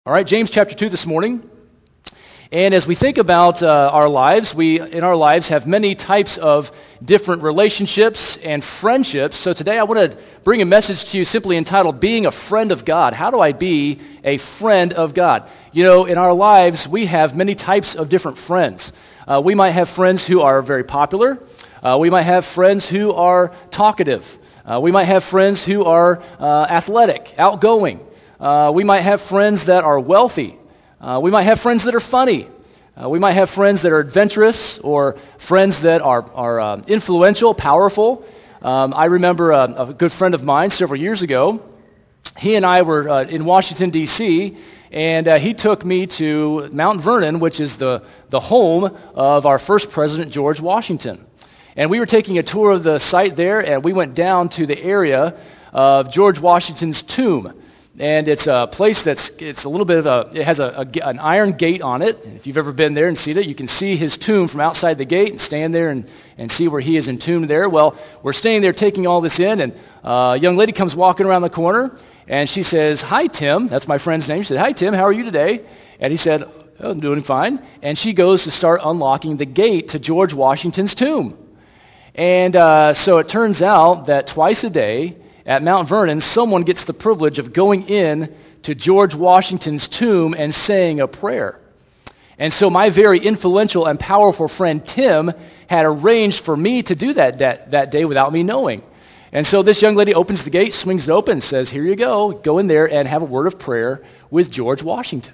All right, James chapter 2 this morning. And as we think about our lives, we in our lives have many types of different relationships and friendships. So today I want to bring a message to you simply entitled, Being a Friend of God. How do I be a friend of God? You know, in our lives, we have many types of different friends. We might have friends who are very popular. We might have friends who are talkative. We might have friends who are athletic, outgoing. We might have friends that are wealthy. We might have friends that are funny. We might have friends that are adventurous or friends that are influential, powerful. I remember a good friend of mine several years ago. He and I were in Washington, D.C., and he took me to Mount Vernon, which is the home of our first president, George Washington. And we were taking a tour of the site there, and we went down to the area of George Washington's tomb. And it's a place it's a little bit of it has an iron gate on it. If you've ever been there and seen it, you can see his tomb from outside the gate and stand there and see where he is entombed there. Well, we're standing there taking all this in, and a young lady comes walking around the corner, and she says, "Hi, Tim." That's my friend's name. She said, "Hi, Tim, how are you today?" And he said, "Oh, I'm doing fine." And she goes to start unlocking the gate to George Washington's tomb. And so it turns out that twice a day, at Mount Vernon, someone gets the privilege of going in to George Washington's tomb and saying a prayer. And so my very influential and powerful friend Tim had arranged for me to do that day without me knowing. And so this young lady opens the gate, swings it open, says, "Here you go in there and have a word of prayer with George Washington."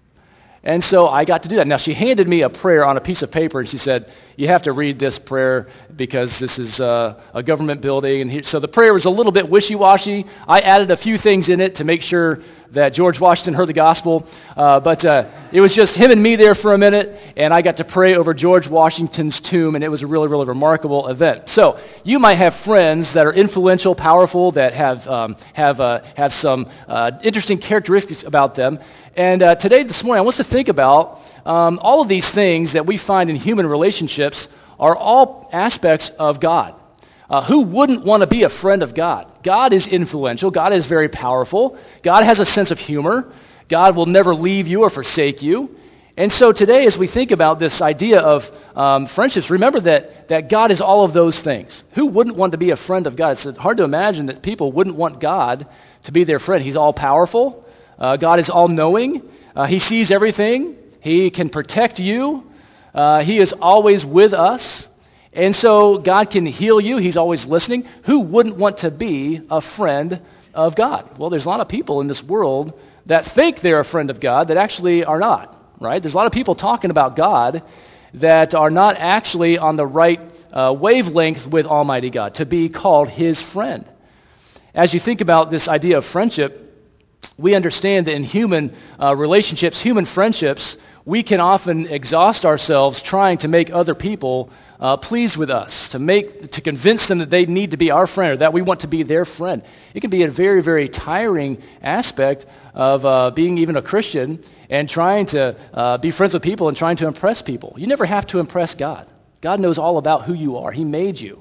And so I got to do that. Now, she handed me a prayer on a piece of paper, and she said, "You have to read this prayer because this is a government building." And so the prayer was a little bit wishy-washy. I added a few things in it to make sure that George Washington heard the gospel. But it was just him and me there for a minute, and I got to pray over George Washington's tomb, and it was a really, really remarkable event. So you might have friends that are influential, powerful, that have some interesting characteristics about them. And this morning, I want us to think about all of these things that we find in human relationships are all aspects of God. Who wouldn't want to be a friend of God? God is influential. God is very powerful. God has a sense of humor. God will never leave you or forsake you. And so today, as we think about this idea of friendships, remember that God is all of those things. Who wouldn't want to be a friend of God? It's hard to imagine that people wouldn't want God to be their friend. He's all-powerful. God is all-knowing. He sees everything. He can protect you. He is always with us. And so God can heal you. He's always listening. Who wouldn't want to be a friend of God? Well, there's a lot of people in this world that think they're a friend of God that actually are not, right? There's a lot of people talking about God that are not actually on the right wavelength with Almighty God to be called His friend. As you think about this idea of friendship, we understand that in human relationships, human friendships, we can often exhaust ourselves trying to make other people pleased with us, to convince them that they need to be our friend or that we want to be their friend. It can be a very, very tiring aspect of being even a Christian and trying to be friends with people and trying to impress people. You never have to impress God. God knows all about who you are. He made you.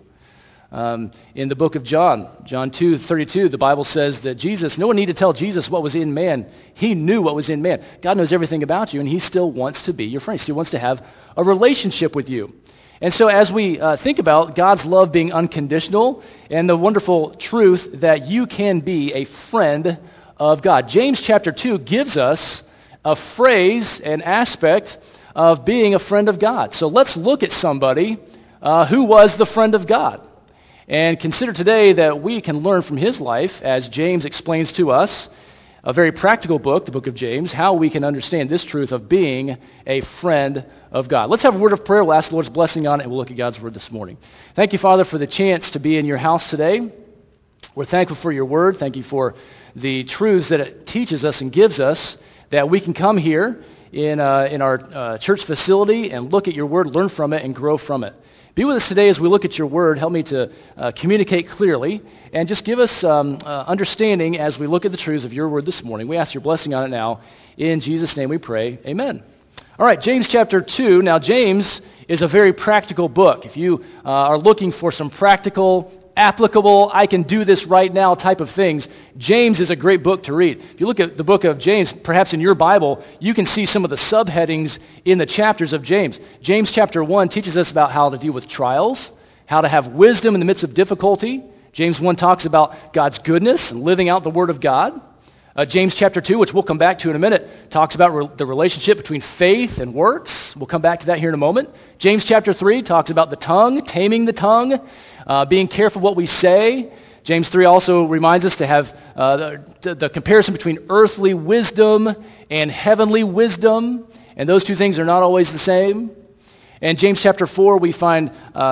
In the book of John 2:32, the Bible says that no one needed to tell Jesus what was in man. He knew what was in man. God knows everything about you, and He still wants to be your friend. He still wants to have a relationship with you. And so as we think about God's love being unconditional and the wonderful truth that you can be a friend of God, James chapter 2 gives us a phrase, an aspect of being a friend of God. So let's look at somebody who was the friend of God. And consider today that we can learn from his life, as James explains to us, a very practical book, the book of James, how we can understand this truth of being a friend of God. Let's have a word of prayer. We'll ask the Lord's blessing on it, and we'll look at God's word this morning. Thank you, Father, for the chance to be in your house today. We're thankful for your word. Thank you for the truths that it teaches us and gives us, that we can come here in our church facility and look at your word, learn from it, and grow from it. Be with us today as we look at your word. Help me to communicate clearly, and just give us understanding as we look at the truths of your word this morning. We ask your blessing on it now. In Jesus' name we pray. Amen. All right, James chapter 2. Now, James is a very practical book. If you are looking for some practical applicable, I can do this right now type of things, James is a great book to read. If you look at the book of James, perhaps in your Bible, you can see some of the subheadings in the chapters of James. James chapter 1 teaches us about how to deal with trials, how to have wisdom in the midst of difficulty. James 1 talks about God's goodness and living out the Word of God. James chapter 2, which we'll come back to in a minute, talks about the relationship between faith and works. We'll come back to that here in a moment. James chapter 3 talks about the tongue, taming the tongue, being careful what we say. James 3 also reminds us to have the comparison between earthly wisdom and heavenly wisdom, and those two things are not always the same. And James chapter 4, we find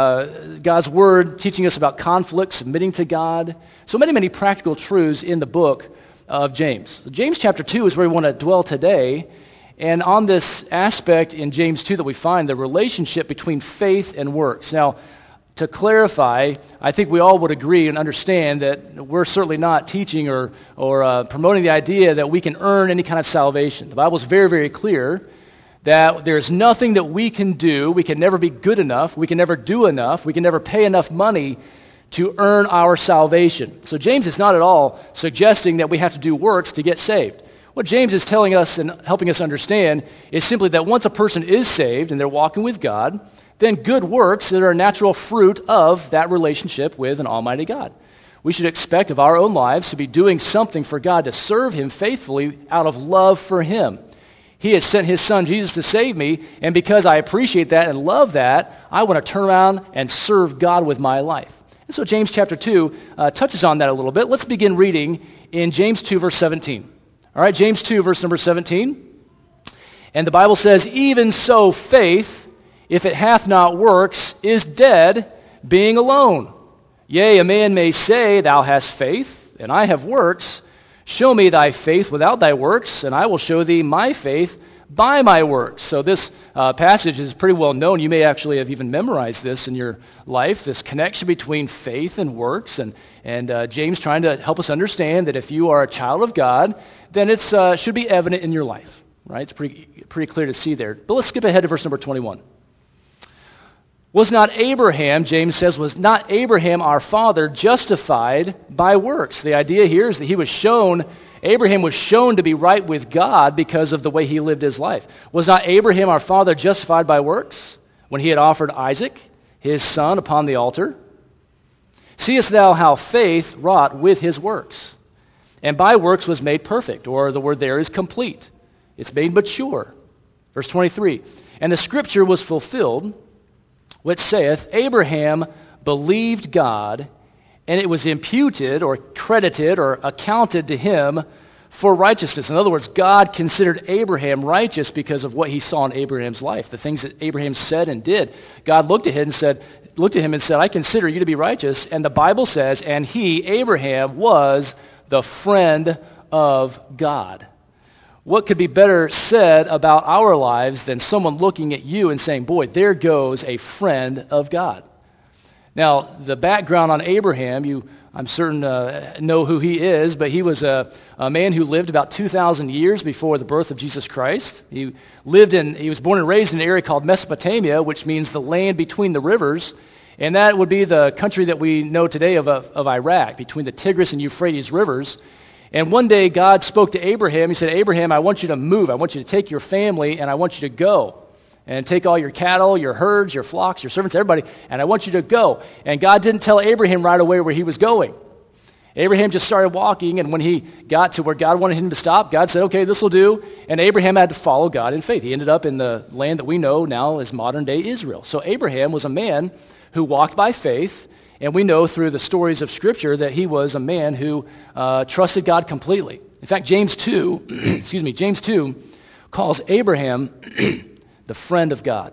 God's Word teaching us about conflict, submitting to God. So many practical truths in the book of James. James chapter 2 is where we want to dwell today. And on this aspect in James 2 that we find, the relationship between faith and works. Now, to clarify, I think we all would agree and understand that we're certainly not teaching or promoting the idea that we can earn any kind of salvation. The Bible is very clear that there's nothing that we can do. We can never be good enough. We can never do enough. We can never pay enough money to earn our salvation. So James is not at all suggesting that we have to do works to get saved. What James is telling us and helping us understand is simply that once a person is saved and they're walking with God, then good works that are a natural fruit of that relationship with an almighty God. We should expect of our own lives to be doing something for God, to serve Him faithfully out of love for Him. He has sent His Son Jesus to save me, and because I appreciate that and love that, I want to turn around and serve God with my life. And so James chapter 2 touches on that a little bit. Let's begin reading in James 2, verse 17. All right, James 2, verse number 17. And the Bible says, "Even so faith, if it hath not works, is dead, being alone. Yea, a man may say, Thou hast faith, and I have works. Show me thy faith without thy works, and I will show thee my faith by my works." So this passage is pretty well known. You may actually have even memorized this in your life, this connection between faith and works. And James trying to help us understand that if you are a child of God, then it should be evident in your life. Right? It's pretty clear to see there. But let's skip ahead to verse number 21. Was not Abraham, James says, was not Abraham our father justified by works? The idea here is that Abraham was shown to be right with God because of the way he lived his life. Was not Abraham our father justified by works when he had offered Isaac, his son, upon the altar? Seest thou how faith wrought with his works? And by works was made perfect, or the word there is complete. It's made mature. Verse 23, "And the scripture was fulfilled, which saith, Abraham believed God, and it was imputed or credited or accounted to him for righteousness." In other words, God considered Abraham righteous because of what he saw in Abraham's life, the things that Abraham said and did. God looked at him and said, "I consider you to be righteous." And the Bible says, and he, Abraham, was the friend of God. What could be better said about our lives than someone looking at you and saying, "Boy, there goes a friend of God." Now, the background on Abraham, I'm certain know who he is, but he was a man who lived about 2,000 years before the birth of Jesus Christ. He was born and raised in an area called Mesopotamia, which means the land between the rivers, and that would be the country that we know today of Iraq, between the Tigris and Euphrates rivers. And one day God spoke to Abraham. He said, "Abraham, I want you to move. I want you to take your family, and I want you to go. And take all your cattle, your herds, your flocks, your servants, everybody, and I want you to go." And God didn't tell Abraham right away where he was going. Abraham just started walking, and when he got to where God wanted him to stop, God said, "Okay, this will do." And Abraham had to follow God in faith. He ended up in the land that we know now as modern-day Israel. So Abraham was a man who walked by faith, and we know through the stories of Scripture that he was a man who trusted God completely. In fact, James 2, James 2 calls Abraham the friend of God.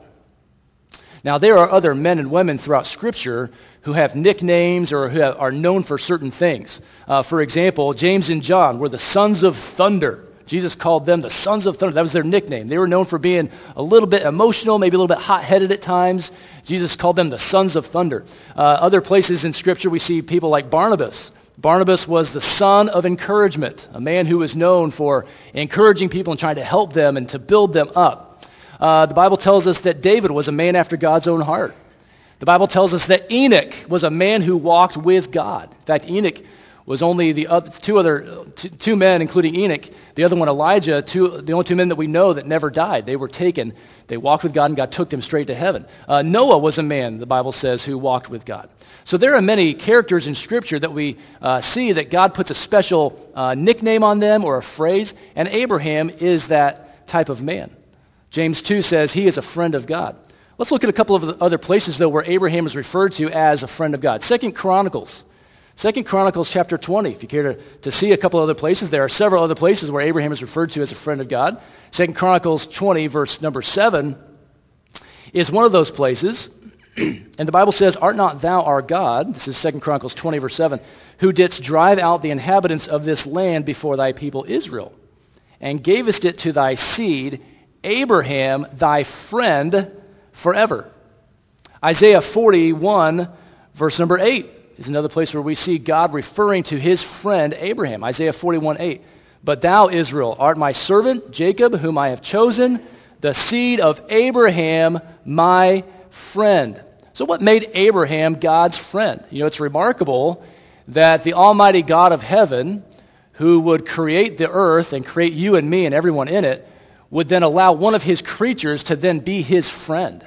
Now, there are other men and women throughout Scripture who have nicknames or who are known for certain things. For example, James and John were the sons of thunder. Jesus called them the sons of thunder. That was their nickname. They were known for being a little bit emotional, maybe a little bit hot-headed at times. Jesus called them the sons of thunder. Other places in Scripture we see people like Barnabas. Barnabas was the son of encouragement, a man who was known for encouraging people and trying to help them and to build them up. The Bible tells us that David was a man after God's own heart. The Bible tells us that Enoch was a man who walked with God. In fact, Enoch was only the two men, including Enoch, the other one Elijah, the only two men that we know that never died. They were taken. They walked with God, and God took them straight to heaven. Noah was a man, the Bible says, who walked with God. So there are many characters in Scripture that we see that God puts a special nickname on them or a phrase, and Abraham is that type of man. James 2 says he is a friend of God. Let's look at a couple of the other places, though, where Abraham is referred to as a friend of God. 2 Chronicles chapter 20. If you care to see a couple other places, there are several other places where Abraham is referred to as a friend of God. 2 Chronicles 20, verse number 7, is one of those places. And the Bible says, "Art not thou our God," this is 2 Chronicles 20, verse 7, "who didst drive out the inhabitants of this land before thy people Israel, and gavest it to thy seed, Abraham, thy friend, forever." Isaiah 41, verse number 8, is another place where we see God referring to his friend Abraham. Isaiah 41:8. "But thou, Israel, art my servant, Jacob, whom I have chosen, the seed of Abraham, my friend." So what made Abraham God's friend? You know, it's remarkable that the Almighty God of heaven, who would create the earth and create you and me and everyone in it, would then allow one of his creatures to then be his friend.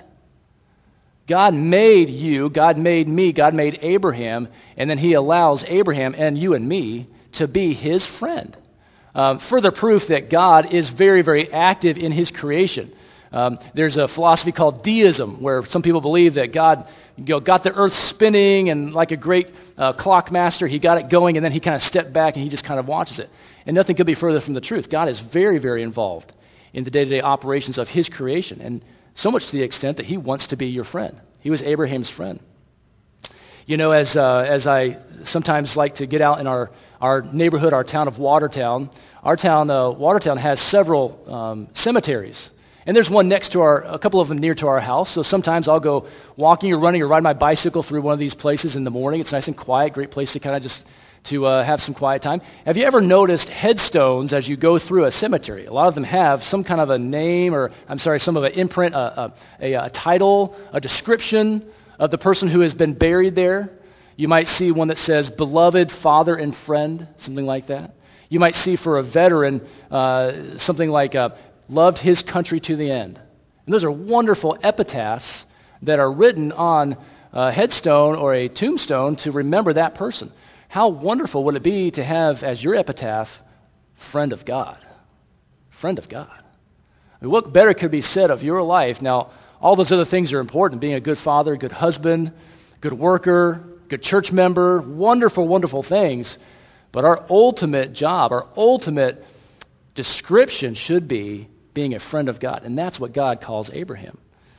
God made you, God made me, God made Abraham, and then he allows Abraham and you and me to be his friend. Further proof that God is very, very active in his creation. There's a philosophy called deism, where some people believe that God got the earth spinning, and like a great clock master, he got it going, and then he kind of stepped back and he just kind of watches it. And nothing could be further from the truth. God is very, very involved in the day-to-day operations of his creation, and so much to the extent that he wants to be your friend. He was Abraham's friend. You know, as I sometimes like to get out in our neighborhood, our town of Watertown, Watertown has several cemeteries. And there's one next to a couple of them near to our house. So sometimes I'll go walking or running or ride my bicycle through one of these places in the morning. It's nice and quiet, great place to kind of just to have some quiet time. Have you ever noticed headstones as you go through a cemetery? A lot of them have some kind of a name, or some of an imprint, a title, a description of the person who has been buried there. You might see one that says beloved father and friend, something like that. You might see for a veteran something like loved his country to the end. And those are wonderful epitaphs that are written on a headstone or a tombstone to remember that person. How wonderful would it be to have as your epitaph, friend of God? Friend of God. I mean, what better could be said of your life? Now, all those other things are important, being a good father, good husband, good worker, good church member, wonderful, wonderful things. But our ultimate job, our ultimate description should be being a friend of God. And that's what God calls Abraham.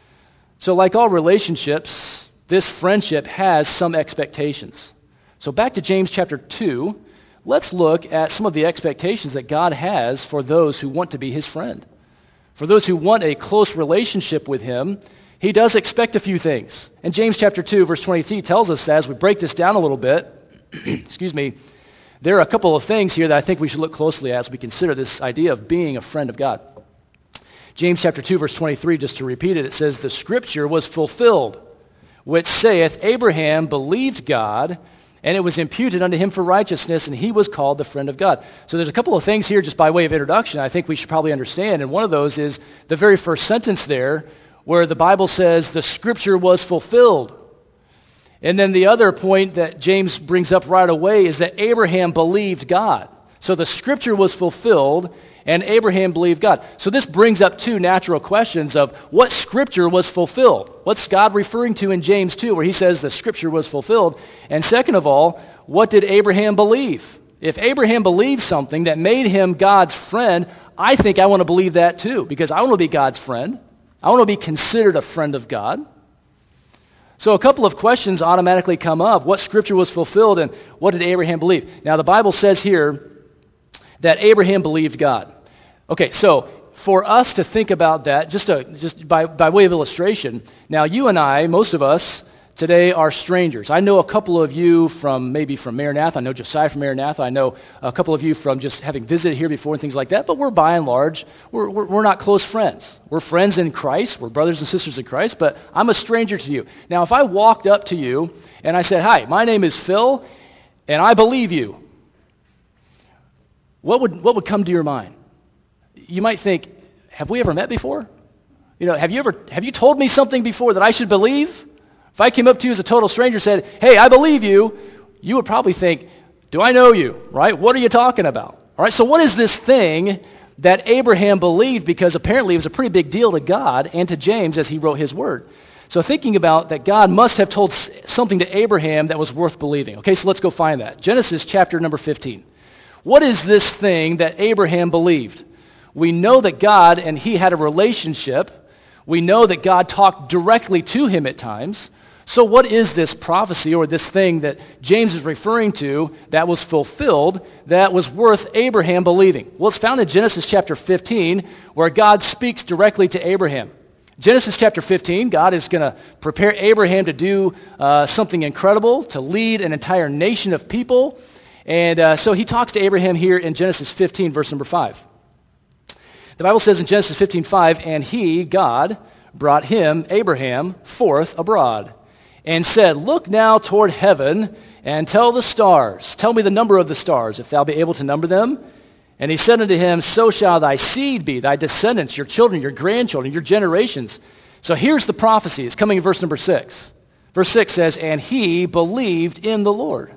So like all relationships, this friendship has some expectations. So back to James chapter 2, let's look at some of the expectations that God has for those who want to be his friend. For those who want a close relationship with him, he does expect a few things. And James chapter 2, verse 23 tells us that as we break this down a little bit, there are a couple of things here that I think we should look closely at as we consider this idea of being a friend of God. James chapter 2, verse 23, just to repeat it, it says, "The scripture was fulfilled, which saith, Abraham believed God, and it was imputed unto him for righteousness, and he was called the friend of God." So there's a couple of things here just by way of introduction I think we should probably understand, and one of those is the very first sentence there where the Bible says the scripture was fulfilled. And then the other point that James brings up right away is that Abraham believed God. So the scripture was fulfilled, and Abraham believed God. So this brings up two natural questions of what scripture was fulfilled. What's God referring to in James 2 where he says the scripture was fulfilled? And second of all, what did Abraham believe? If Abraham believed something that made him God's friend, I think I want to believe that too, because I want to be God's friend. I want to be considered a friend of God. So a couple of questions automatically come up. What scripture was fulfilled, and what did Abraham believe? Now the Bible says here that Abraham believed God. Okay, so for us to think about that, just by way of illustration, now you and I, most of us, today are strangers. I know a couple of you maybe from Maranatha. I know Josiah from Maranatha. I know a couple of you from just having visited here before and things like that. But we're by and large, we're not close friends. We're friends in Christ. We're brothers and sisters in Christ. But I'm a stranger to you. Now, if I walked up to you and I said, "Hi, my name is Phil, and I believe you," what would come to your mind? You might think, "Have we ever met before? Have you told me something before that I should believe?" If I came up to you as a total stranger and said, "Hey, I believe you," you would probably think, "Do I know you?" Right? What are you talking about? All right, so what is this thing that Abraham believed? Because apparently it was a pretty big deal to God and to James as he wrote his word. So thinking about that, God must have told something to Abraham that was worth believing. Okay, so let's go find that. Genesis chapter number 15. What is this thing that Abraham believed? We know that God and he had a relationship. We know that God talked directly to him at times. So what is this prophecy or this thing that James is referring to that was fulfilled that was worth Abraham believing? Well, it's found in Genesis chapter 15 where God speaks directly to Abraham. Genesis chapter 15, God is going to prepare Abraham to do something incredible, to lead an entire nation of people. And so he talks to Abraham here in Genesis 15, verse number 5. The Bible says in Genesis 15:5, "And he, God, brought him, Abraham, forth abroad, and said, Look now toward heaven, and tell the stars, tell me the number of the stars, if thou be able to number them. And he said unto him, So shall thy seed be, thy descendants, your children, your grandchildren, your generations." So here's the prophecy. It's coming in verse number 6. Verse 6 says, "And he believed in the Lord,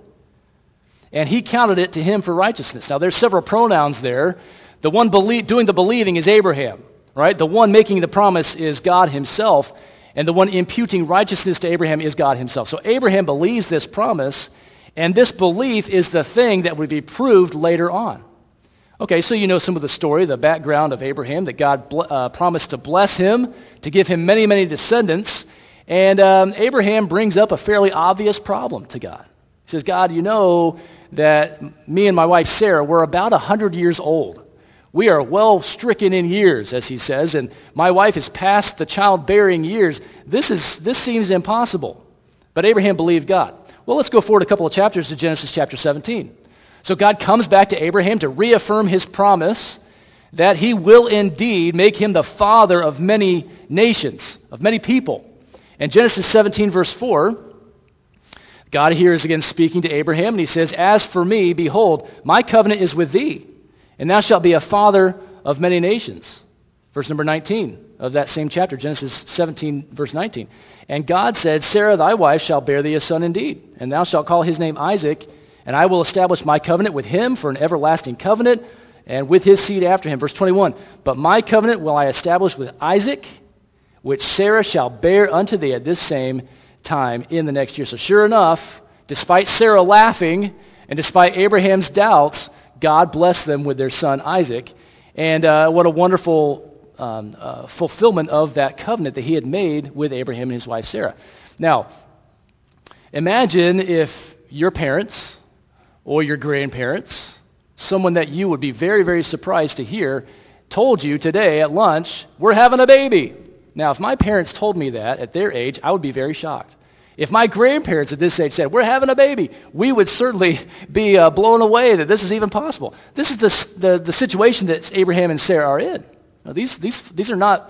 and he counted it to him for righteousness." Now there's several pronouns there. The one doing the believing is Abraham, right? The one making the promise is God himself, and the one imputing righteousness to Abraham is God himself. So Abraham believes this promise, and this belief is the thing that would be proved later on. Okay, so you know some of the story, the background of Abraham, that God promised to bless him, to give him many, many descendants, and Abraham brings up a fairly obvious problem to God. He says, "God, you know that me and my wife Sarah, we're about 100 years old. We are well stricken in years," as he says, "and my wife is past the childbearing years. This seems impossible." But Abraham believed God. Well, let's go forward a couple of chapters to Genesis chapter 17. So God comes back to Abraham to reaffirm his promise that he will indeed make him the father of many nations, of many people. In Genesis 17, verse 4, God here is again speaking to Abraham, and he says, "As for me, behold, my covenant is with thee, and thou shalt be a father of many nations." Verse number 19 of that same chapter, Genesis 17, verse 19. "And God said, Sarah thy wife shall bear thee a son indeed, and thou shalt call his name Isaac, and I will establish my covenant with him for an everlasting covenant, and with his seed after him." Verse 21, "But my covenant will I establish with Isaac, which Sarah shall bear unto thee at this same time in the next year." So sure enough, despite Sarah laughing, and despite Abraham's doubts, God blessed them with their son Isaac. And what a wonderful fulfillment of that covenant that he had made with Abraham and his wife Sarah. Now, imagine if your parents or your grandparents, someone that you would be very, very surprised to hear, told you today at lunch, "We're having a baby." Now, if my parents told me that at their age, I would be very shocked. If my grandparents at this age said, "We're having a baby," we would certainly be blown away that this is even possible. This is the situation that Abraham and Sarah are in. Now, these are not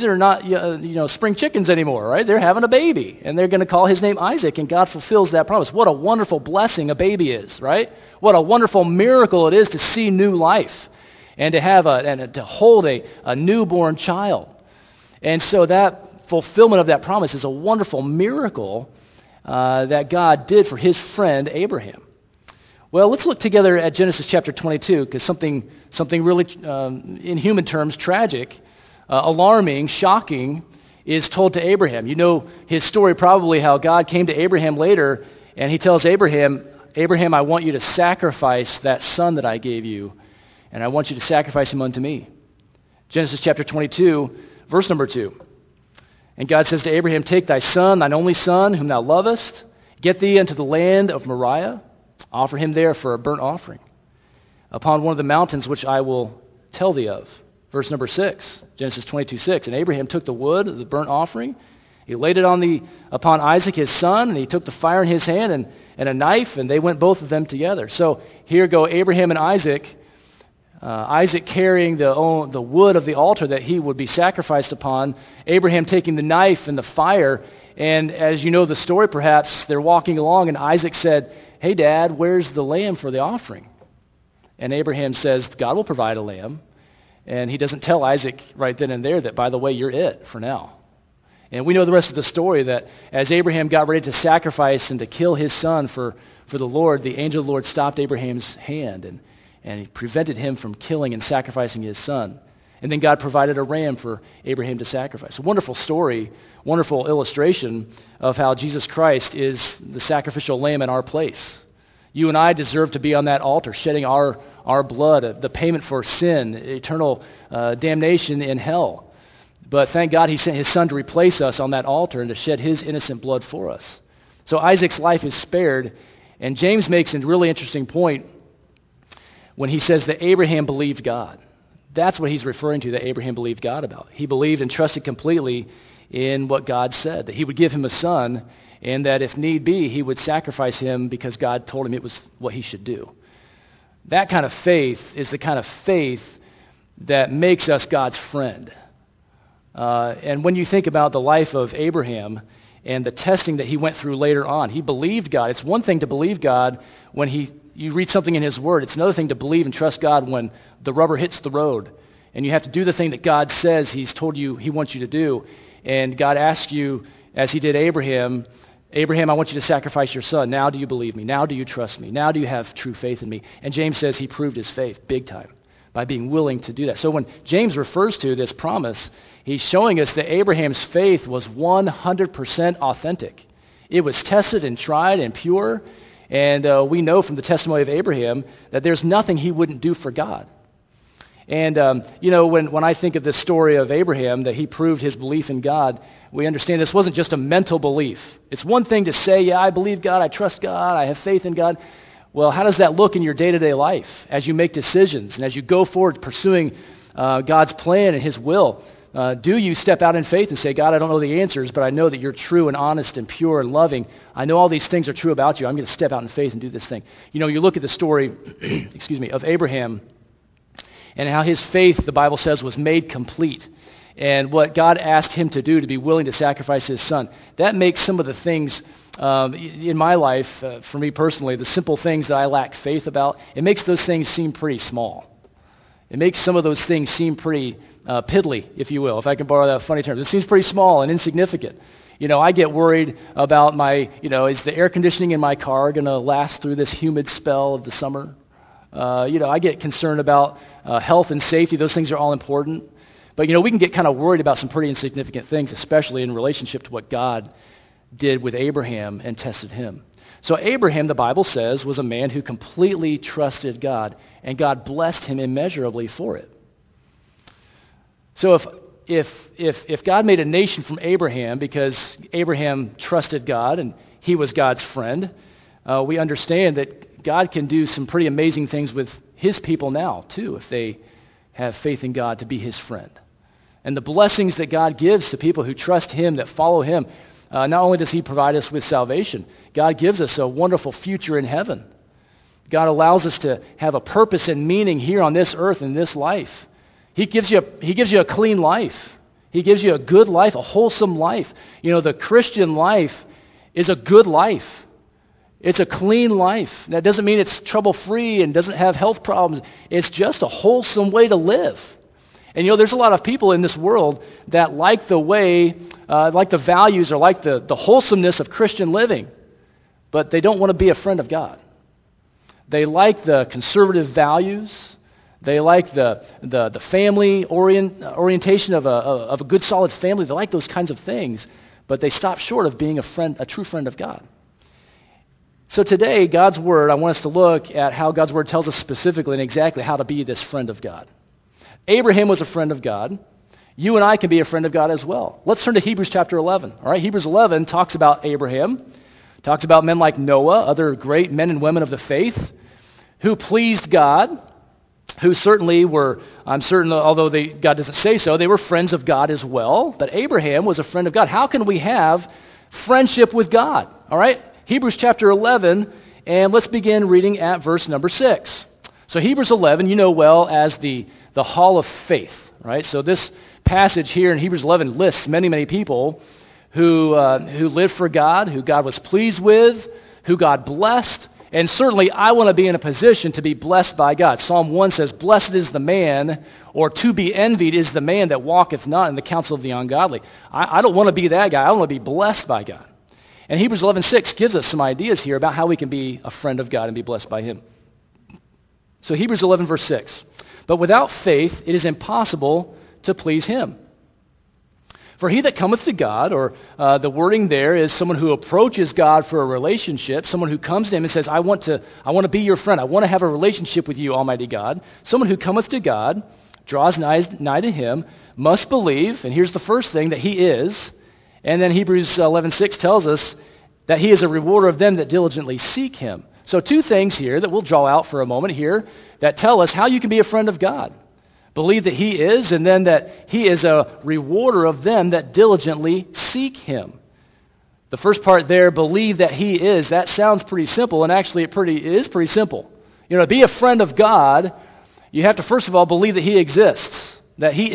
spring chickens anymore, right? They're having a baby, and they're going to call his name Isaac, and God fulfills that promise. What a wonderful blessing a baby is, right? What a wonderful miracle it is to see new life and to have to hold a newborn child. And so that fulfillment of that promise is a wonderful miracle that God did for his friend Abraham. Well, let's look together at Genesis chapter 22, because something really, in human terms, tragic, alarming, shocking, is told to Abraham. You know his story probably, how God came to Abraham later, and he tells Abraham, "Abraham, I want you to sacrifice that son that I gave you, and I want you to sacrifice him unto me." Genesis chapter 22, verse number 2. "And God says to Abraham, Take thy son, thine only son, whom thou lovest, get thee unto the land of Moriah, offer him there for a burnt offering, upon one of the mountains which I will tell thee of." Verse number 6, Genesis 22:6. "And Abraham took the wood of the burnt offering, He laid it upon Isaac, his son, and he took the fire in his hand and a knife, and they went both of them together. So here go Abraham and Isaac, Isaac carrying the wood of the altar that he would be sacrificed upon, Abraham taking the knife and the fire, and as you know the story perhaps, they're walking along, and Isaac said, "Hey, Dad, where's the lamb for the offering?" And Abraham says, "God will provide a lamb." And he doesn't tell Isaac right then and there that, by the way, you're it for now. And we know the rest of the story, that as Abraham got ready to sacrifice and to kill his son for the Lord, the angel of the Lord stopped Abraham's hand and he prevented him from killing and sacrificing his son. And then God provided a ram for Abraham to sacrifice. A wonderful story, wonderful illustration of how Jesus Christ is the sacrificial lamb in our place. You and I deserve to be on that altar, shedding our blood, the payment for sin, eternal damnation in hell. But thank God he sent his son to replace us on that altar and to shed his innocent blood for us. So Isaac's life is spared, and James makes a really interesting point when he says that Abraham believed God. That's what he's referring to, that Abraham believed God about. He believed and trusted completely in what God said, that he would give him a son, and that if need be, he would sacrifice him because God told him it was what he should do. That kind of faith is the kind of faith that makes us God's friend. And when you think about the life of Abraham and the testing that he went through later on, he believed God. It's one thing to believe God when you read something in his word. It's another thing to believe and trust God when the rubber hits the road and you have to do the thing that God says he's told you he wants you to do. And God asks you, as he did Abraham, "Abraham, I want you to sacrifice your son. Now do you believe me? Now do you trust me? Now do you have true faith in me?" And James says he proved his faith big time by being willing to do that. So when James refers to this promise, he's showing us that Abraham's faith was 100% authentic. It was tested and tried and pure, and we know from the testimony of Abraham that there's nothing he wouldn't do for God. And, when I think of this story of Abraham, that he proved his belief in God, we understand this wasn't just a mental belief. It's one thing to say, yeah, I believe God, I trust God, I have faith in God. Well, how does that look in your day-to-day life as you make decisions and as you go forward pursuing God's plan and his will? Do you step out in faith and say, "God, I don't know the answers, but I know that you're true and honest and pure and loving. I know all these things are true about you. I'm going to step out in faith and do this thing." You look at the story, of Abraham and how his faith, the Bible says, was made complete. And what God asked him to do, to be willing to sacrifice his son, that makes some of the things in my life, for me personally, the simple things that I lack faith about, it makes those things seem pretty small. It makes some of those things seem pretty piddly, if you will, if I can borrow that funny term. It seems pretty small and insignificant. I get worried about is the air conditioning in my car going to last through this humid spell of the summer? I get concerned about health and safety. Those things are all important. But, we can get kind of worried about some pretty insignificant things, especially in relationship to what God did with Abraham and tested him. So Abraham, the Bible says, was a man who completely trusted God, and God blessed him immeasurably for it. So if God made a nation from Abraham because Abraham trusted God and he was God's friend, we understand that God can do some pretty amazing things with his people now, too, if they have faith in God to be his friend. And the blessings that God gives to people who trust him, that follow him, not only does he provide us with salvation, God gives us a wonderful future in heaven. God allows us to have a purpose and meaning here on this earth in this life. He gives you a clean life. He gives you a good life, a wholesome life. The Christian life is a good life. It's a clean life. That doesn't mean it's trouble-free and doesn't have health problems. It's just a wholesome way to live. And there's a lot of people in this world that like the way, like the values or like the wholesomeness of Christian living, but they don't want to be a friend of God. They like the conservative values. They like the family orientation of a good, solid family. They like those kinds of things, but they stop short of being a true friend of God. So today, God's Word, I want us to look at how God's Word tells us specifically and exactly how to be this friend of God. Abraham was a friend of God. You and I can be a friend of God as well. Let's turn to Hebrews chapter 11. All right, Hebrews 11 talks about Abraham, talks about men like Noah, other great men and women of the faith, who pleased God. who certainly were, I'm certain, although God doesn't say so, they were friends of God as well. But Abraham was a friend of God. How can we have friendship with God? All right, Hebrews chapter 11, and let's begin reading at verse number 6. So Hebrews 11, you know well as the hall of faith, right? So this passage here in Hebrews 11 lists many, many people who lived for God, who God was pleased with, who God blessed. And certainly I want to be in a position to be blessed by God. Psalm 1 says, "Blessed is the man," or "to be envied is the man that walketh not in the counsel of the ungodly." I don't want to be that guy. I want to be blessed by God. And Hebrews 11:6 gives us some ideas here about how we can be a friend of God and be blessed by him. So Hebrews 11 verse 6, "But without faith it is impossible to please him. For he that cometh to God," or the wording there is someone who approaches God for a relationship, someone who comes to him and says, I want to be your friend. I want to have a relationship with you, Almighty God. Someone who cometh to God, draws nigh to him, must believe, and here's the first thing, that he is. And then Hebrews 11:6 tells us that he is a rewarder of them that diligently seek him. So two things here that we'll draw out for a moment here that tell us how you can be a friend of God. Believe that he is, and then that he is a rewarder of them that diligently seek him. The first part there, believe that he is, that sounds pretty simple, and actually it is pretty simple. You know, to be a friend of God, you have to first of all believe that he exists, that he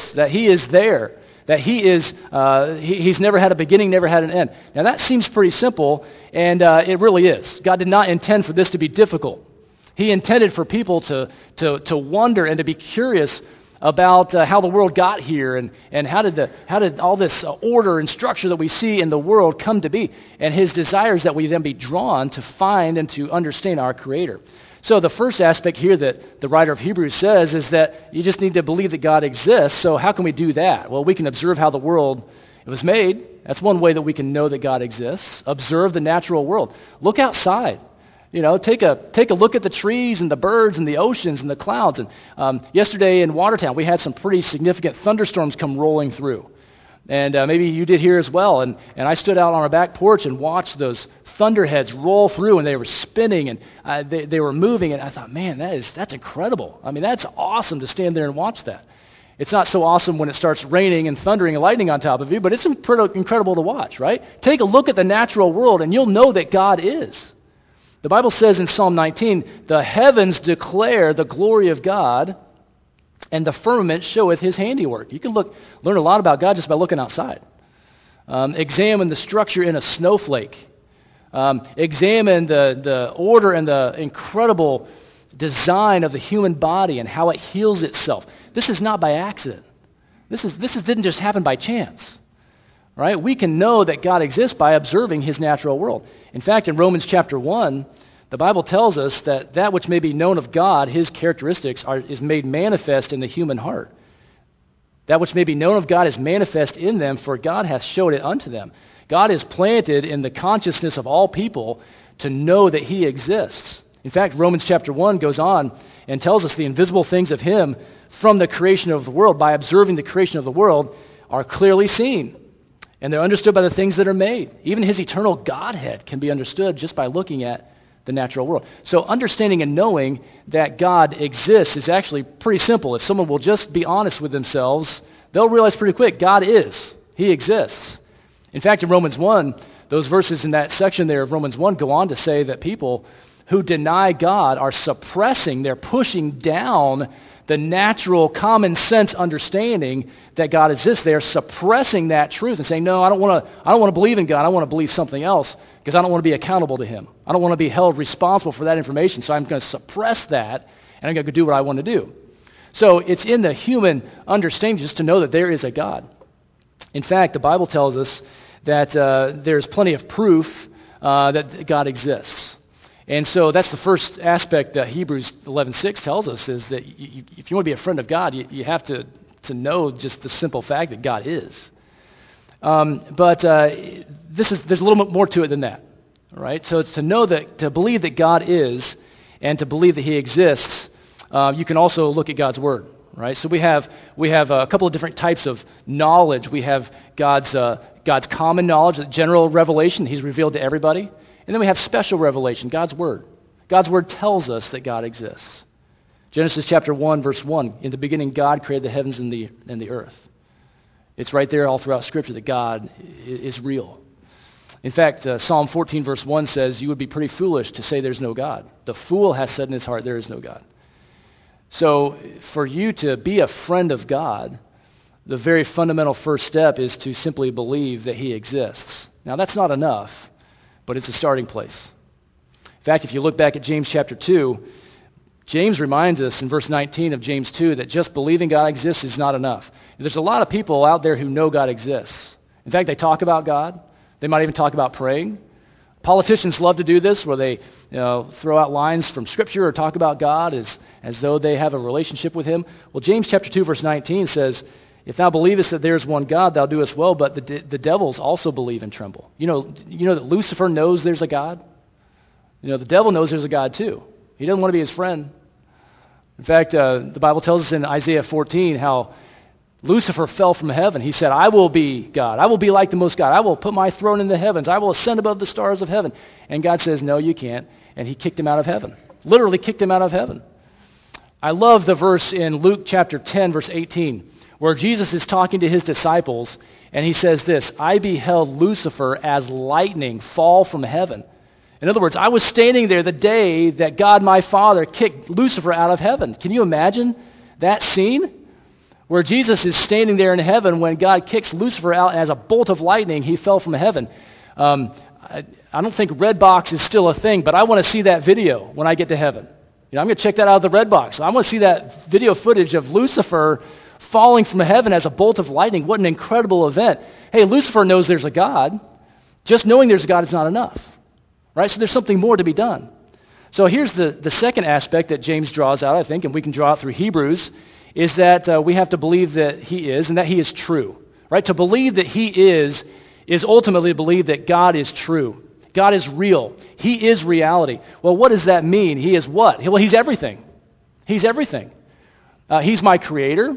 is there, that he is, he's never had a beginning, never had an end. Now that seems pretty simple, and it really is. God did not intend for this to be difficult. He intended for people to wonder and to be curious about how the world got here and how did all this order and structure that we see in the world come to be. And his desire is that we then be drawn to find and to understand our Creator. So the first aspect here that the writer of Hebrews says is that you just need to believe that God exists. So how can we do that? Well, we can observe how the world was made. That's one way that we can know that God exists. Observe the natural world. Look outside. You know, take a look at the trees and the birds and the oceans and the clouds. And yesterday in Watertown, we had some pretty significant thunderstorms come rolling through. And maybe you did here as well. And I stood out on our back porch and watched those thunderheads roll through, and they were spinning, and they were moving. And I thought, man, that's incredible. I mean, that's awesome to stand there and watch that. It's not so awesome when it starts raining and thundering and lightning on top of you, but it's incredible to watch, right? Take a look at the natural world, and you'll know that God is. The Bible says in Psalm 19, "The heavens declare the glory of God, and the firmament showeth his handiwork." You can learn a lot about God just by looking outside. Examine the structure in a snowflake. Examine the order and the incredible design of the human body and how it heals itself. This is not by accident. This didn't just happen by chance. Right? We can know that God exists by observing his natural world. In fact, in Romans chapter 1, the Bible tells us that which may be known of God, his characteristics, is made manifest in the human heart. That which may be known of God is manifest in them, for God hath showed it unto them. God is planted in the consciousness of all people to know that he exists. In fact, Romans chapter 1 goes on and tells us the invisible things of him from the creation of the world, by observing the creation of the world, are clearly seen. And they're understood by the things that are made. Even his eternal Godhead can be understood just by looking at the natural world. So understanding and knowing that God exists is actually pretty simple. If someone will just be honest with themselves, they'll realize pretty quick, God is. He exists. In fact, in Romans 1, those verses in that section there of Romans 1 go on to say that people who deny God are suppressing, they're pushing down the natural common sense understanding that God exists. They're suppressing that truth and saying, no, I don't want to believe in God. I want to believe something else because I don't want to be accountable to him. I don't want to be held responsible for that information, so I'm going to suppress that and I'm going to do what I want to do. So it's in the human understanding just to know that there is a God. In fact, the Bible tells us that there's plenty of proof that God exists. And so that's the first aspect that Hebrews 11:6 tells us, is that if you want to be a friend of God, you have to know just the simple fact that God is. But there's a little bit more to it than that, all right? So it's to believe that God is and to believe that he exists, you can also look at God's word, right? So we have a couple of different types of knowledge. We have God's common knowledge, the general revelation he's revealed to everybody. And then we have special revelation, God's word. God's word tells us that God exists. Genesis chapter 1, verse 1, in the beginning God created the heavens and the earth. It's right there all throughout Scripture that God is real. In fact, Psalm 14, verse 1 says, you would be pretty foolish to say there's no God. The fool has said in his heart, there is no God. So for you to be a friend of God, the very fundamental first step is to simply believe that he exists. Now, that's not enough, but it's a starting place. In fact, if you look back at James chapter 2, James reminds us in verse 19 of James 2 that just believing God exists is not enough. There's a lot of people out there who know God exists. In fact, they talk about God. They might even talk about praying. Politicians love to do this, where they throw out lines from Scripture or talk about God as though they have a relationship with him. Well, James chapter 2, verse 19 says, if thou believest that there is one God, thou doest well, but the devils also believe and tremble. You know that Lucifer knows there's a God? The devil knows there's a God too. He doesn't want to be his friend. In fact, the Bible tells us in Isaiah 14 how Lucifer fell from heaven. He said, I will be God. I will be like the most God. I will put my throne in the heavens. I will ascend above the stars of heaven. And God says, no, you can't. And he kicked him out of heaven. Literally kicked him out of heaven. I love the verse in Luke chapter 10, verse 18, where Jesus is talking to his disciples, and he says this, I beheld Lucifer as lightning fall from heaven. In other words, I was standing there the day that God my Father kicked Lucifer out of heaven. Can you imagine that scene? Where Jesus is standing there in heaven when God kicks Lucifer out, and as a bolt of lightning, he fell from heaven. I don't think Redbox is still a thing, but I want to see that video when I get to heaven. I'm going to check that out of the Redbox. I want to see that video footage of Lucifer falling from heaven as a bolt of lightning. What an incredible event. Hey, Lucifer knows there's a God. Just knowing there's a God is not enough. Right? So there's something more to be done. So here's the second aspect that James draws out, I think, and we can draw out through Hebrews, is that we have to believe that he is and that he is true. Right? To believe that he is ultimately to believe that God is true. God is real. He is reality. Well, what does that mean? He is what? Well, he's everything. He's everything. He's my creator.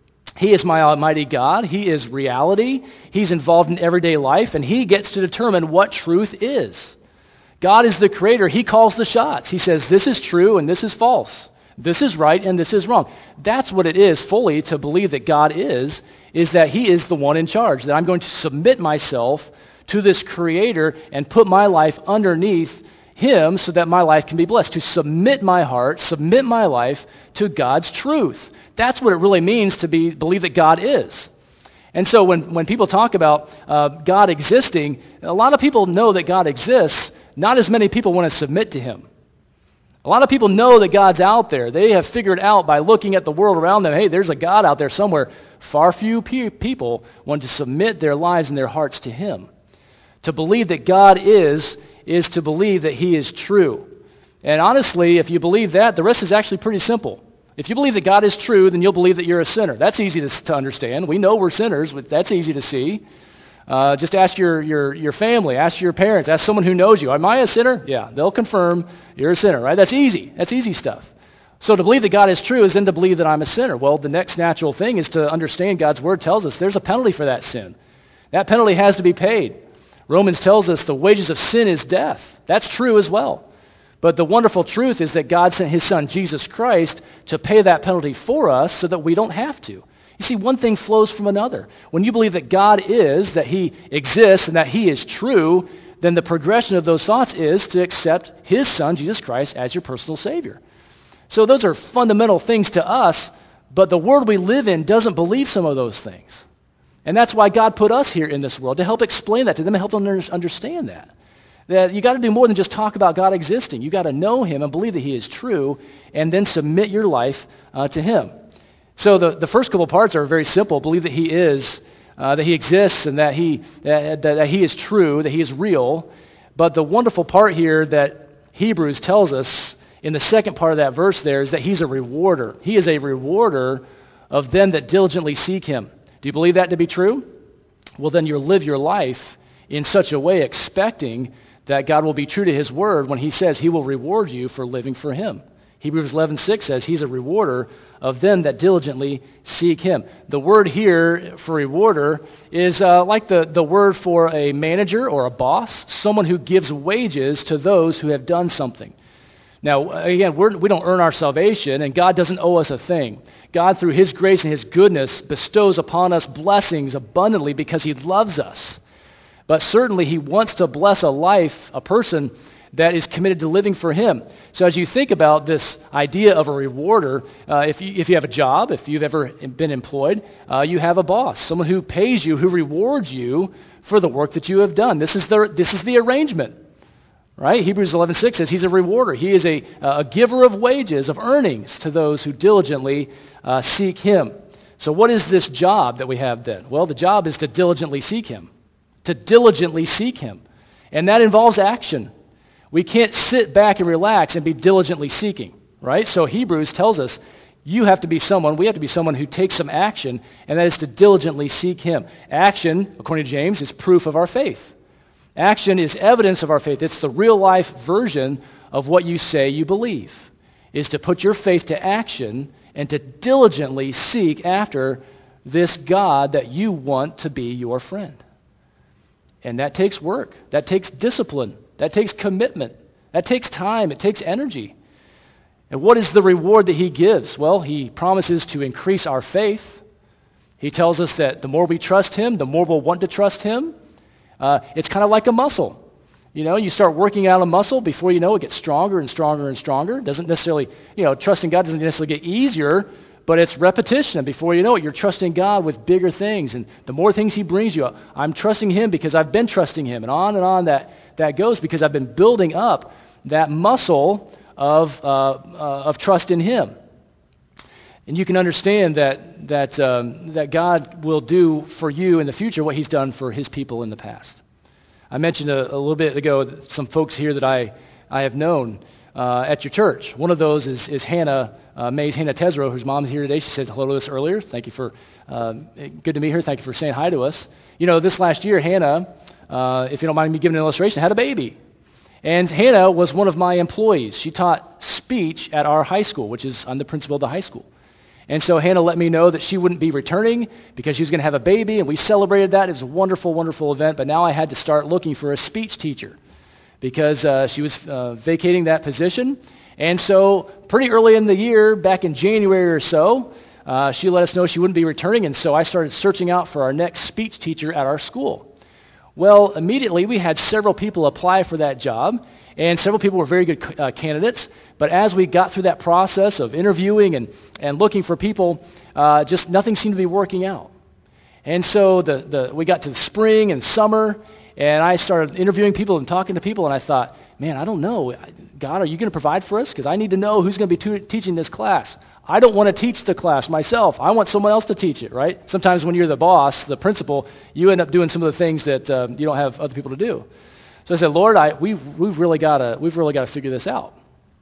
He is my almighty God. He is reality. He's involved in everyday life, and he gets to determine what truth is. God is the creator. He calls the shots. He says, this is true and this is false. This is right and this is wrong. That's what it is fully to believe that God is that he is the one in charge, that I'm going to submit myself to this creator and put my life underneath him so that my life can be blessed. To submit my heart, submit my life to God's truth. That's what it really means to believe that God is. And so when people talk about God existing, a lot of people know that God exists. Not as many people want to submit to him. A lot of people know that God's out there. They have figured out by looking at the world around them, hey, there's a God out there somewhere. Far few people want to submit their lives and their hearts to him. To believe that God is to believe that he is true. And honestly, if you believe that, the rest is actually pretty simple. If you believe that God is true, then you'll believe that you're a sinner. That's easy to understand. We know we're sinners, but that's easy to see. Just ask your family, ask your parents, ask someone who knows you. Am I a sinner? Yeah, they'll confirm you're a sinner, right? That's easy. That's easy stuff. So to believe that God is true is then to believe that I'm a sinner. Well, the next natural thing is to understand God's word tells us there's a penalty for that sin. That penalty has to be paid. Romans tells us the wages of sin is death. That's true as well. But the wonderful truth is that God sent his son, Jesus Christ, to pay that penalty for us so that we don't have to. You see, one thing flows from another. When you believe that God is, that he exists, and that he is true, then the progression of those thoughts is to accept his son, Jesus Christ, as your personal Savior. So those are fundamental things to us, but the world we live in doesn't believe some of those things. And that's why God put us here in this world, to help explain that to them and help them understand that. That you got to do more than just talk about God existing. You got to know him and believe that he is true, and then submit your life to him. So the first couple parts are very simple. Believe that he is, that he exists, and that he is true, that he is real. But the wonderful part here that Hebrews tells us in the second part of that verse there is that he's a rewarder. He is a rewarder of them that diligently seek him. Do you believe that to be true? Well, then you'll live your life in such a way expecting that God will be true to his word when he says he will reward you for living for him. Hebrews 11:6 says he's a rewarder of them that diligently seek him. The word here for rewarder is like the word for a manager or a boss, someone who gives wages to those who have done something. Now, again, we don't earn our salvation, and God doesn't owe us a thing. God, through his grace and his goodness, bestows upon us blessings abundantly because he loves us. But certainly he wants to bless a life, a person that is committed to living for him. So as you think about this idea of a rewarder, if you have a job, if you've ever been employed, you have a boss, someone who pays you, who rewards you for the work that you have done. This is the arrangement. Right? Hebrews 11:6 says he's a rewarder. He is a giver of wages, of earnings to those who diligently seek him. So what is this job that we have then? Well, the job is to diligently seek him. To diligently seek him. And that involves action. We can't sit back and relax and be diligently seeking. Right? So Hebrews tells us we have to be someone who takes some action, and that is to diligently seek him. Action, according to James, is proof of our faith. Action is evidence of our faith. It's the real-life version of what you say you believe, is to put your faith to action and to diligently seek after this God that you want to be your friend. And that takes work. That takes discipline. That takes commitment. That takes time. It takes energy. And what is the reward that he gives? Well, he promises to increase our faith. He tells us that the more we trust him, the more we'll want to trust him. It's kind of like a muscle. You know, you start working out a muscle, before you know it gets stronger and stronger and stronger. It doesn't necessarily, trusting God doesn't necessarily get easier, but it's repetition. And before you know it, you're trusting God with bigger things. And the more things he brings you, I'm trusting him because I've been trusting him. And on that goes because I've been building up that muscle of trust in him. And you can understand that God will do for you in the future what he's done for his people in the past. I mentioned a little bit ago some folks here that I have known at your church. One of those is Hannah, Hannah Tesro, whose mom's here today. She said hello to us earlier. Thank you for, good to meet her. Thank you for saying hi to us. This last year, Hannah, if you don't mind me giving an illustration, had a baby. And Hannah was one of my employees. She taught speech at our high school, I'm the principal of the high school. And so Hannah let me know that she wouldn't be returning because she was going to have a baby, and we celebrated that. It was a wonderful, wonderful event, but now I had to start looking for a speech teacher because she was vacating that position. And so pretty early in the year, back in January or so, she let us know she wouldn't be returning, and so I started searching out for our next speech teacher at our school. Well, immediately we had several people apply for that job, and several people were very good candidates. But as we got through that process of interviewing and looking for people, just nothing seemed to be working out. And so we got to the spring and summer, and I started interviewing people and talking to people, and I thought, man, I don't know. God, are you going to provide for us? Because I need to know who's going to be teaching this class. I don't want to teach the class myself. I want someone else to teach it, right? Sometimes when you're the boss, the principal, you end up doing some of the things that you don't have other people to do. So I said, Lord, we've really got to figure this out.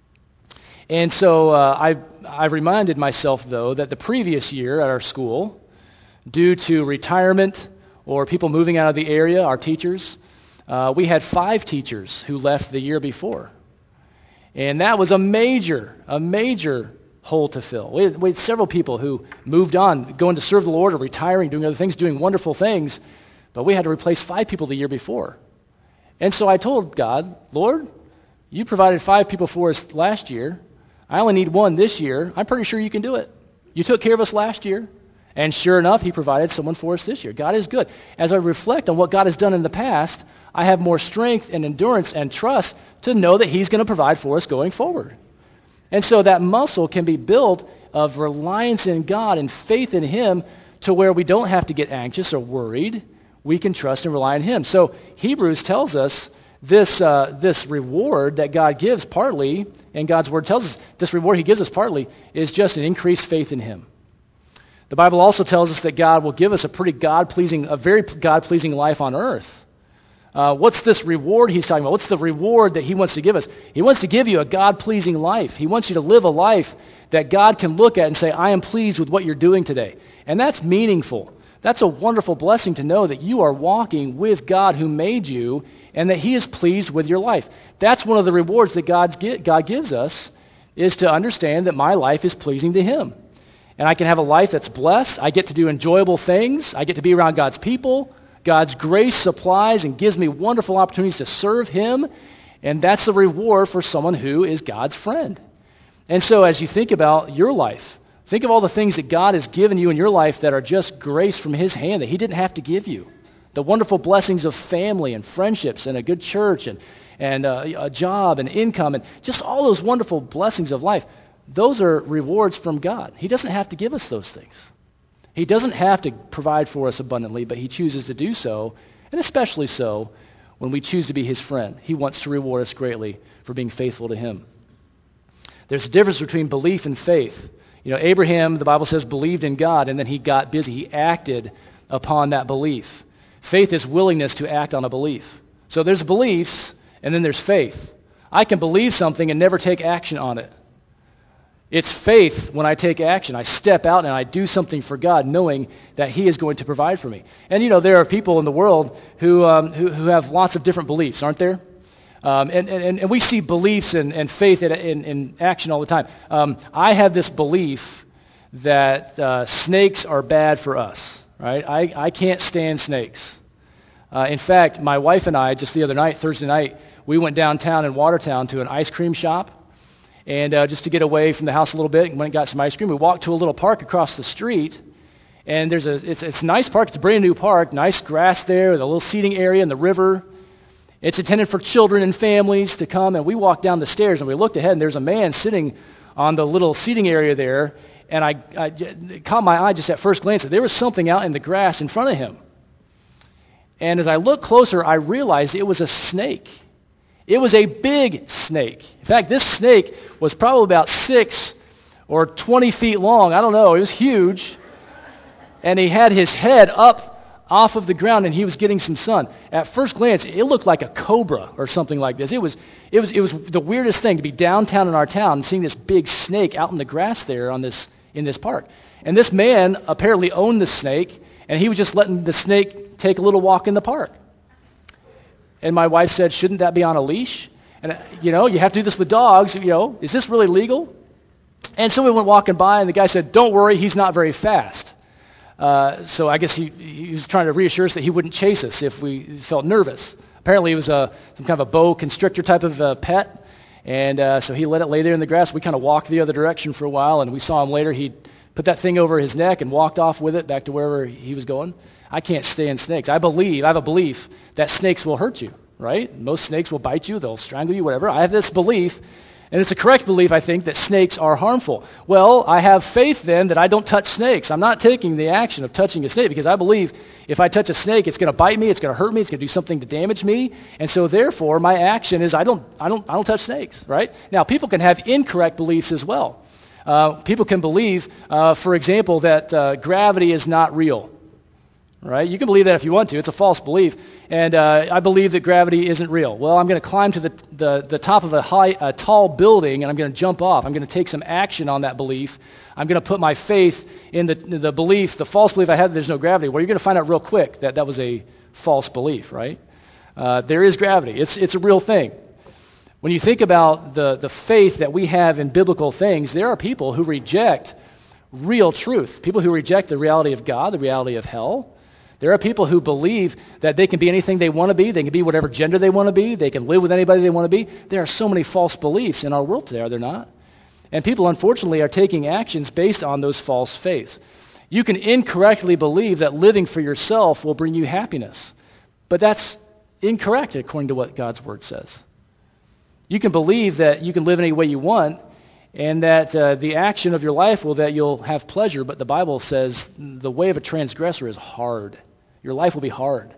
And so I reminded myself, though, that the previous year at our school, due to retirement or people moving out of the area, our teachers, we had 5 teachers who left the year before. And that was a major hole to fill. We had several people who moved on, going to serve the Lord or retiring, doing other things, doing wonderful things, but we had to replace 5 people the year before. And so I told God, Lord, you provided 5 people for us last year. I only need 1 this year. I'm pretty sure you can do it. You took care of us last year. And sure enough, he provided someone for us this year. God is good. As I reflect on what God has done in the past, I have more strength and endurance and trust to know that he's going to provide for us going forward. And so that muscle can be built of reliance in God and faith in him to where we don't have to get anxious or worried. We can trust and rely on him. So Hebrews tells us this reward that God gives partly, and God's word tells us this reward he gives us partly, is just an increased faith in him. The Bible also tells us that God will give us a very God-pleasing life on earth. What's this reward he's talking about? What's the reward that he wants to give us? He wants to give you a God-pleasing life. He wants you to live a life that God can look at and say, I am pleased with what you're doing today. And that's meaningful. That's a wonderful blessing to know that you are walking with God who made you and that he is pleased with your life. That's one of the rewards that God gives us, is to understand that my life is pleasing to him. And I can have a life that's blessed. I get to do enjoyable things. I get to be around God's people. God's grace supplies and gives me wonderful opportunities to serve him. And that's the reward for someone who is God's friend. And so as you think about your life, think of all the things that God has given you in your life that are just grace from his hand that he didn't have to give you. The wonderful blessings of family and friendships and a good church and a job and income and just all those wonderful blessings of life. Those are rewards from God. He doesn't have to give us those things. He doesn't have to provide for us abundantly, but he chooses to do so, and especially so when we choose to be his friend. He wants to reward us greatly for being faithful to him. There's a difference between belief and faith. You know, Abraham, the Bible says, believed in God, and then he got busy. He acted upon that belief. Faith is willingness to act on a belief. So there's beliefs, and then there's faith. I can believe something and never take action on it. It's faith when I take action. I step out and I do something for God, knowing that he is going to provide for me. And, you know, there are people in the world who have lots of different beliefs, aren't there? And we see beliefs and faith in action all the time. I have this belief that snakes are bad for us, right? I can't stand snakes. In fact, my wife and I, just the other night, Thursday night, we went downtown in Watertown to an ice cream shop. And just to get away from the house a little bit, and went and got some ice cream. We walked to a little park across the street, and it's a nice park. It's a brand new park, nice grass there, with a little seating area and the river. It's intended for children and families to come. And we walked down the stairs, and we looked ahead, and there's a man sitting on the little seating area there. And it caught my eye just at first glance that there was something out in the grass in front of him. And as I looked closer, I realized it was a snake. It was a big snake. In fact, this snake was probably about 6 or 20 feet long. I don't know. It was huge. And he had his head up off of the ground, and he was getting some sun. At first glance, it looked like a cobra or something like this. It was the weirdest thing to be downtown in our town and seeing this big snake out in the grass there in this park. And this man apparently owned the snake, and he was just letting the snake take a little walk in the park. And my wife said, shouldn't that be on a leash? And, you have to do this with dogs. Is this really legal? And so we went walking by, and the guy said, don't worry, he's not very fast. So I guess he was trying to reassure us that he wouldn't chase us if we felt nervous. Apparently it was some kind of a boa constrictor type of pet. And so he let it lay there in the grass. We kind of walked the other direction for a while, and we saw him later. He put that thing over his neck and walked off with it back to wherever he was going. I can't stand snakes. I have a belief that snakes will hurt you, right? Most snakes will bite you, they'll strangle you, whatever. I have this belief, and it's a correct belief, I think, that snakes are harmful. Well, I have faith then that I don't touch snakes. I'm not taking the action of touching a snake because I believe if I touch a snake, it's going to bite me, it's going to hurt me, it's going to do something to damage me, and so therefore my action is I don't touch snakes, right? Now, people can have incorrect beliefs as well. People can believe, for example, that gravity is not real. Right? You can believe that if you want to. It's a false belief. And I believe that gravity isn't real. Well, I'm going to climb to the top of a tall building, and I'm going to jump off. I'm going to take some action on that belief. I'm going to put my faith in the belief, the false belief I had that there's no gravity. Well, you're going to find out real quick that that was a false belief, right? There is gravity. It's a real thing. When you think about the faith that we have in biblical things, there are people who reject real truth, people who reject the reality of God, the reality of hell. There are people who believe that they can be anything they want to be. They can be whatever gender they want to be. They can live with anybody they want to be. There are so many false beliefs in our world today, are there not? And people, unfortunately, are taking actions based on those false faiths. You can incorrectly believe that living for yourself will bring you happiness. But that's incorrect according to what God's Word says. You can believe that you can live any way you want and that the action of your life will that you'll have pleasure, but the Bible says the way of a transgressor is hard. Your life will be hard.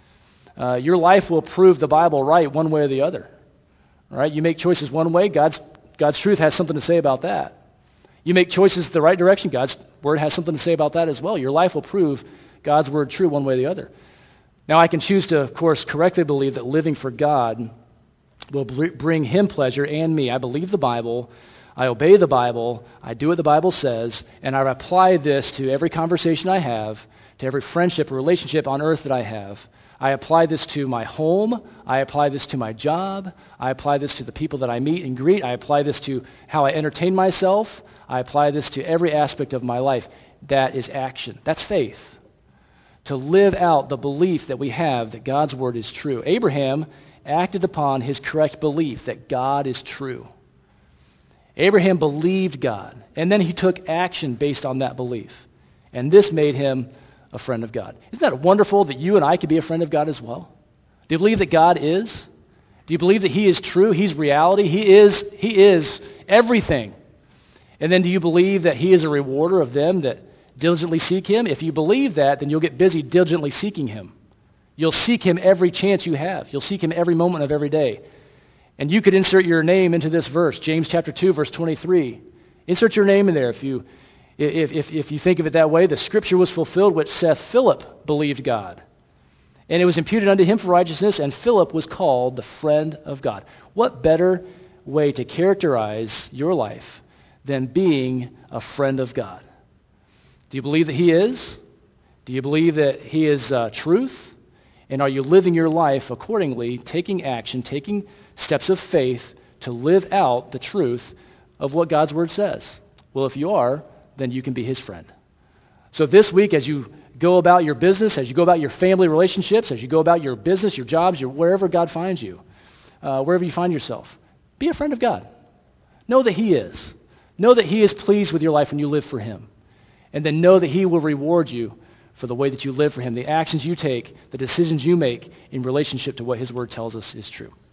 Your life will prove the Bible right one way or the other. Right? You make choices one way, God's truth has something to say about that. You make choices the right direction, God's Word has something to say about that as well. Your life will prove God's Word true one way or the other. Now, I can choose to, of course, correctly believe that living for God will bring Him pleasure and me. I believe the Bible. I obey the Bible, I do what the Bible says, and I apply this to every conversation I have, to every friendship or relationship on earth that I have. I apply this to my home, I apply this to my job, I apply this to the people that I meet and greet, I apply this to how I entertain myself, I apply this to every aspect of my life. That is action. That's faith. To live out the belief that we have that God's Word is true. Abraham acted upon his correct belief that God is true. Abraham believed God, and then he took action based on that belief. And this made him a friend of God. Isn't that wonderful that you and I could be a friend of God as well? Do you believe that God is? Do you believe that he is true? He's reality. He is everything. And then do you believe that he is a rewarder of them that diligently seek him? If you believe that, then you'll get busy diligently seeking him. You'll seek him every chance you have. You'll seek him every moment of every day. And you could insert your name into this verse, James chapter 2, verse 23. Insert your name in there if you think of it that way. The scripture was fulfilled which saith, Philip believed God, and it was imputed unto him for righteousness, and Philip was called the friend of God. What better way to characterize your life than being a friend of God? Do you believe that he is? Do you believe that he is truth? And are you living your life accordingly, taking action, taking steps of faith to live out the truth of what God's word says? Well, if you are, then you can be his friend. So this week, as you go about your business, as you go about your family relationships, as you go about your business, your jobs, wherever God finds you, wherever you find yourself, be a friend of God. Know that he is. Know that he is pleased with your life when you live for him. And then know that he will reward you for the way that you live for him, the actions you take, the decisions you make in relationship to what his word tells us is true.